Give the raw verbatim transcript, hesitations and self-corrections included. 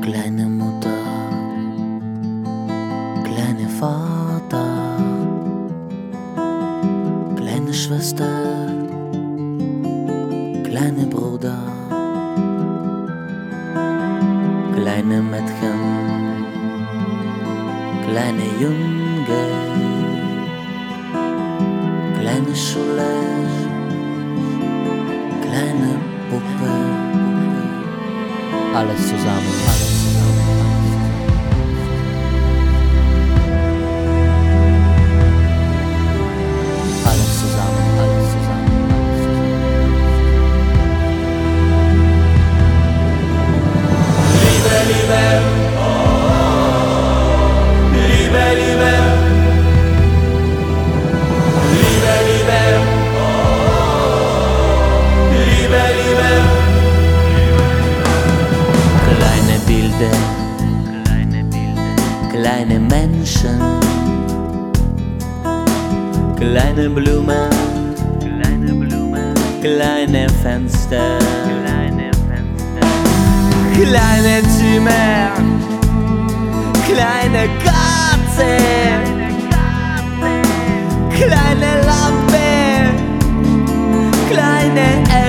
Kleine Mutter, kleine Vater, kleine Schwester, kleine Bruder, kleine Mädchen, kleine Junge, kleine Schule, kleine Puppe, alles zusammen, alles zusammen. Alles zusammen, alles zusammen, alles zusammen. Liebe, Liebe, oh, Liebe, Liebe, Liebe, Liebe, oh, Liebe, Liebe. Kleine Bilder, kleine Bilder, kleine Menschen, kleine Blumen, kleine Blumen, kleine Fenster, kleine Fenster, kleine Zimmer, kleine Katze, kleine Lampe, kleine